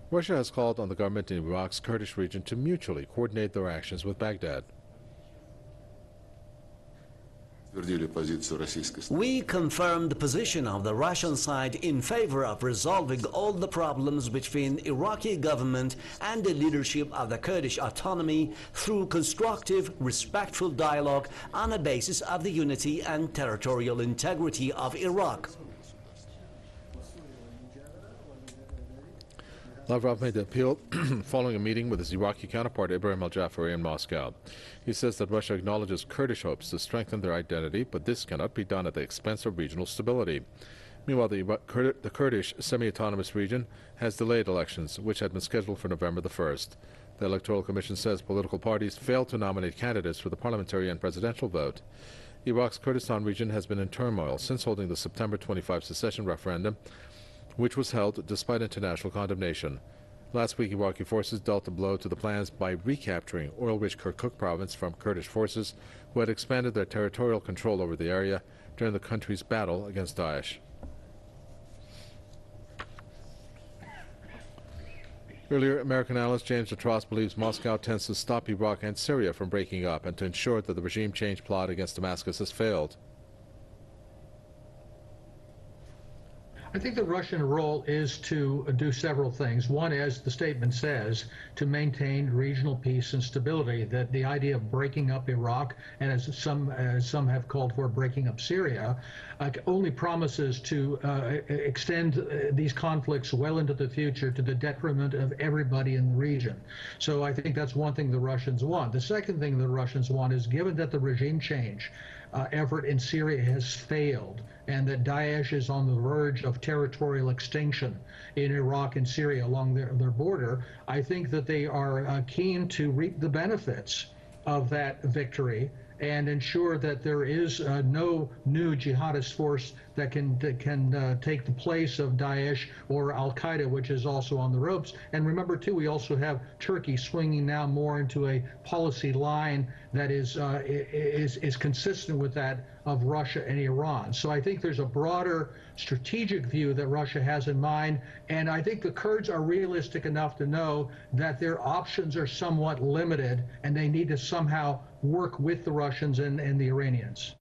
Russia has called on the government in Iraq's Kurdish region to mutually coordinate their actions with Baghdad. We confirmed the position of the Russian side in favor of resolving all the problems between Iraqi government and the leadership of the Kurdish autonomy through constructive, respectful dialogue on a basis of the unity and territorial integrity of Iraq. Lavrov made the appeal following a meeting with his Iraqi counterpart Ibrahim al-Jafari in Moscow. He says that Russia acknowledges Kurdish hopes to strengthen their identity, but this cannot be done at the expense of regional stability. Meanwhile, the Kurdish semi-autonomous region has delayed elections, which had been scheduled for November the 1st. The Electoral Commission says political parties failed to nominate candidates for the parliamentary and presidential vote. Iraq's Kurdistan region has been in turmoil since holding the September 25 secession referendum, which was held despite international condemnation. Last week, Iraqi forces dealt a blow to the plans by recapturing oil-rich Kirkuk province from Kurdish forces who had expanded their territorial control over the area during the country's battle against Daesh. Earlier, American analyst James Detross believes Moscow tends to stop Iraq and Syria from breaking up and to ensure that the regime change plot against Damascus has failed. I think the Russian role is to do several things. One, as the statement says, to maintain regional peace and stability. That the idea of breaking up Iraq, and as some have called for, breaking up Syria, only promises to extend these conflicts well into the future to the detriment of everybody in the region. So I think that's one thing the Russians want. The second thing the Russians want is, given that the regime change effort in Syria has failed, and that Daesh is on the verge of territorial extinction in Iraq and Syria along their border, I think that they are keen to reap the benefits of that victory and ensure that there is no new jihadist force that can take the place of Daesh or Al-Qaeda, which is also on the ropes. And remember, too, we also have Turkey swinging now more into a policy line that is consistent with that of Russia and Iran. So I think there's a broader strategic view that Russia has in mind, and I think the Kurds are realistic enough to know that their options are somewhat limited, and they need to somehow work with the Russians and the Iranians.